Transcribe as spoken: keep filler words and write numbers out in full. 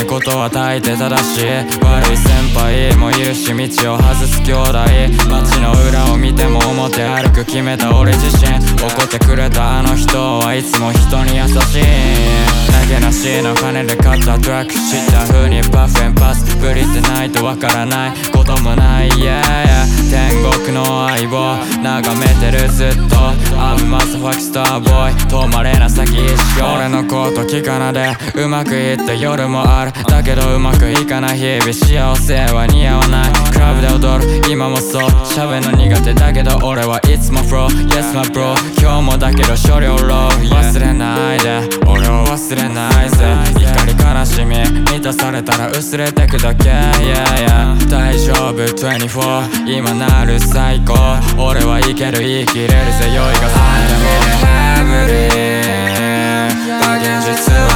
ことは大抵正しい。悪い先輩もいるし道を外す兄弟。街の裏を見ても表歩く決めた俺自身。怒ってくれたあの人はいつも人に優しい。なけなしの金で買ったトラック知った風にパフェンパス。ブリってないとわからないこともない、yeah, yeah。 天国の相棒眺めてるずっと I'm a motherfucking star boy 止まれな先一生。俺のこと聞かなでうまくいった夜もある。だけどうまくいかない日々幸せは似合わない。クラブで踊る今もそう喋るの苦手だけど俺はいつもフロー Yes my bro 今日もだけど少量ロー、yeah。 忘れないで俺を忘れないぜ。怒り悲しみ満たされたら薄れてくだけ、yeah, yeah。 大丈夫にじゅうよん今なる最高。俺はいける生きれるぜ酔いが覚めてもエブリー現実は